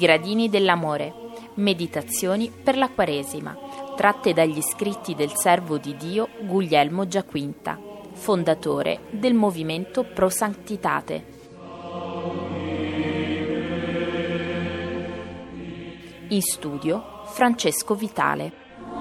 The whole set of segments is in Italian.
gradini dell'amore. Meditazioni per la Quaresima, tratte dagli scritti del servo di Dio Guglielmo Giaquinta, fondatore del movimento Pro Sanctitate. In studio Francesco Vitale.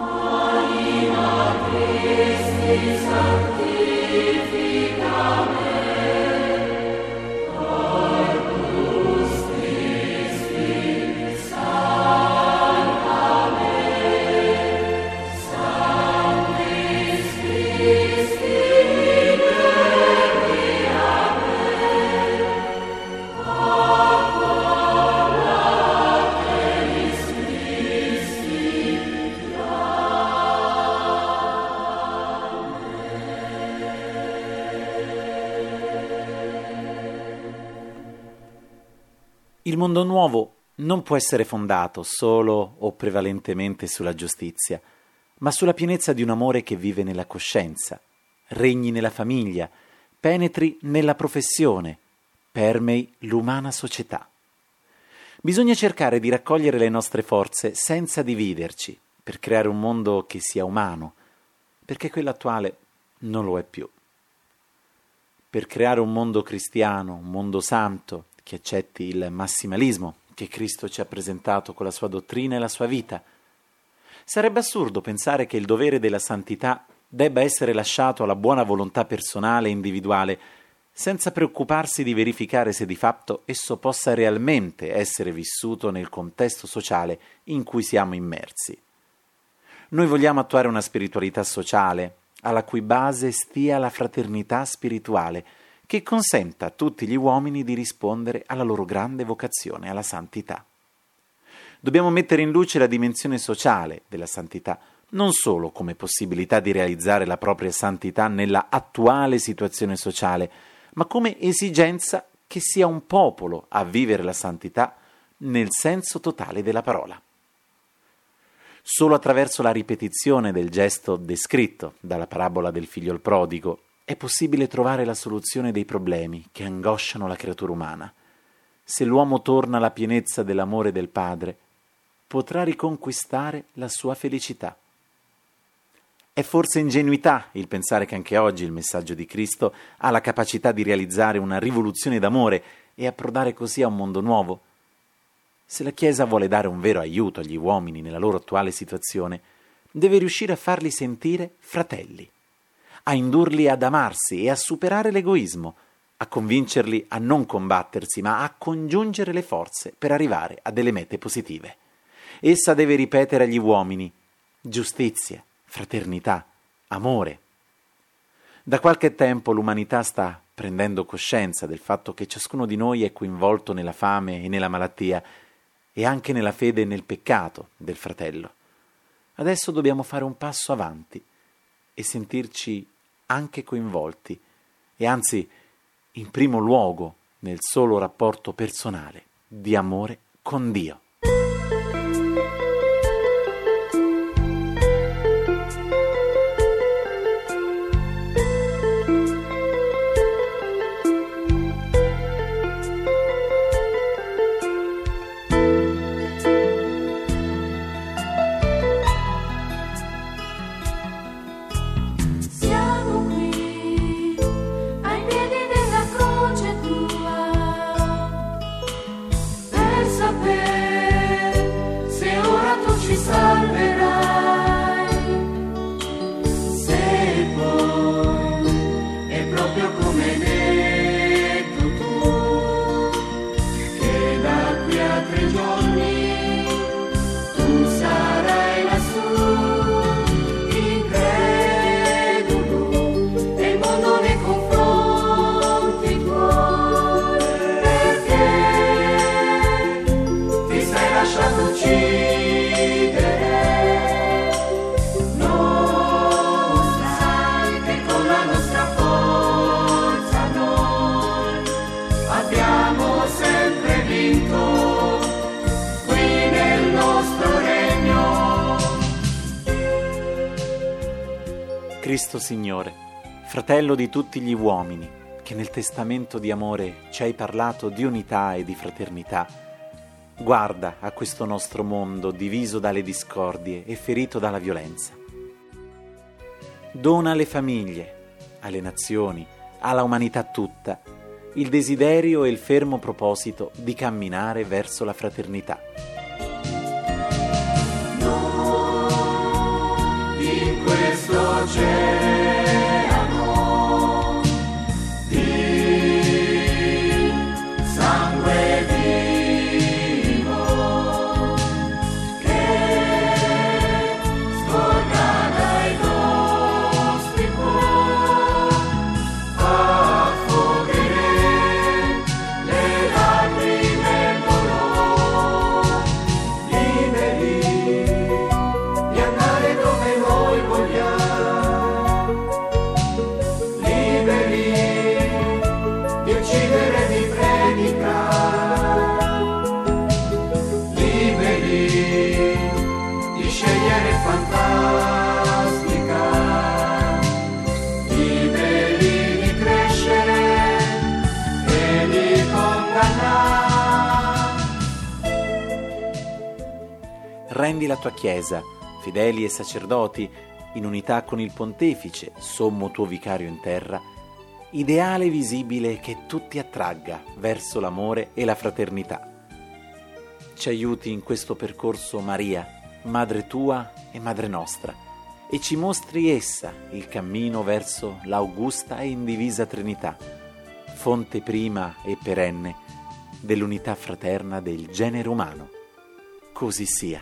Il mondo nuovo non può essere fondato solo o prevalentemente sulla giustizia, ma sulla pienezza di un amore che vive nella coscienza, regni nella famiglia, penetri nella professione, permei l'umana società. Bisogna cercare di raccogliere le nostre forze senza dividerci, per creare un mondo che sia umano, perché quello attuale non lo è più. Per creare un mondo cristiano, un mondo santo, che accetti il massimalismo che Cristo ci ha presentato con la sua dottrina e la sua vita. Sarebbe assurdo pensare che il dovere della santità debba essere lasciato alla buona volontà personale e individuale, senza preoccuparsi di verificare se di fatto esso possa realmente essere vissuto nel contesto sociale in cui siamo immersi. Noi vogliamo attuare una spiritualità sociale, alla cui base stia la fraternità spirituale, che consenta a tutti gli uomini di rispondere alla loro grande vocazione alla santità. Dobbiamo mettere in luce la dimensione sociale della santità, non solo come possibilità di realizzare la propria santità nella attuale situazione sociale, ma come esigenza che sia un popolo a vivere la santità nel senso totale della parola. Solo attraverso la ripetizione del gesto descritto dalla parabola del figlio prodigo è possibile trovare la soluzione dei problemi che angosciano la creatura umana. Se l'uomo torna alla pienezza dell'amore del Padre, potrà riconquistare la sua felicità. È forse ingenuità il pensare che anche oggi il messaggio di Cristo ha la capacità di realizzare una rivoluzione d'amore e approdare così a un mondo nuovo? Se la Chiesa vuole dare un vero aiuto agli uomini nella loro attuale situazione, deve riuscire a farli sentire fratelli, a indurli ad amarsi e a superare l'egoismo, a convincerli a non combattersi, ma a congiungere le forze per arrivare a delle mete positive. Essa deve ripetere agli uomini giustizia, fraternità, amore. Da qualche tempo l'umanità sta prendendo coscienza del fatto che ciascuno di noi è coinvolto nella fame e nella malattia e anche nella fede e nel peccato del fratello. Adesso dobbiamo fare un passo avanti e sentirci anche coinvolti, e anzi, in primo luogo, nel solo rapporto personale di amore con Dio. Cristo Signore, fratello di tutti gli uomini, che nel testamento di amore ci hai parlato di unità e di fraternità, Guarda a questo nostro mondo diviso dalle discordie e ferito dalla violenza. Dona alle famiglie, alle nazioni, alla umanità tutta, il desiderio e il fermo proposito di camminare verso la fraternità. In questo oceano di sangue vivo che scorra dai nostri cuori, affogheremo le lacrime e il dolore, liberi di andare dove noi vogliamo, liberi di uccidere e di predicare, liberi di scegliere fantastica, liberi di crescere e di condannare. Rendi la tua Chiesa, fedeli e sacerdoti, in unità con il Pontefice, sommo tuo vicario in terra, ideale visibile che tutti attragga verso l'amore e la fraternità. Ci aiuti in questo percorso Maria, Madre tua e Madre nostra, e ci mostri essa il cammino verso l'augusta e indivisa Trinità, fonte prima e perenne dell'unità fraterna del genere umano. Così sia.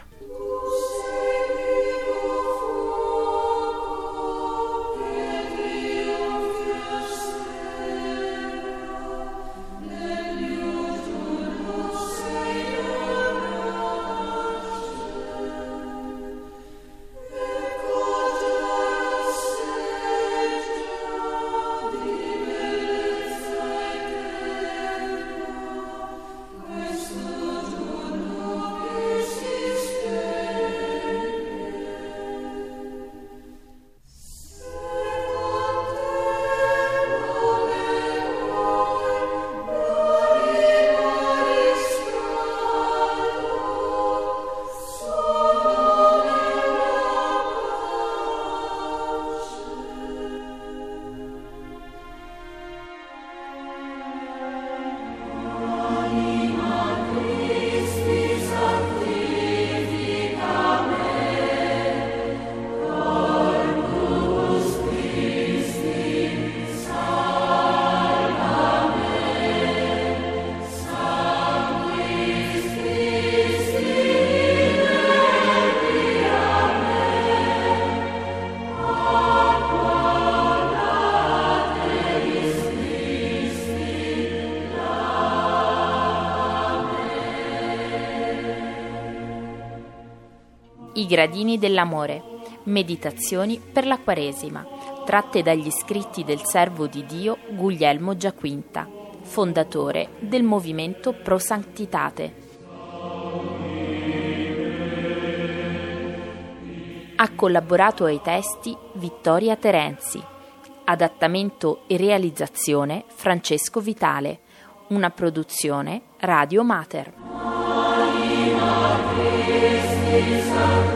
I gradini dell'amore. Meditazioni per la Quaresima, tratte dagli scritti del servo di Dio Guglielmo Giaquinta, fondatore del movimento Pro Sanctitate. Ha collaborato ai testi Vittoria Terenzi. Adattamento e realizzazione Francesco Vitale. Una produzione Radio Mater.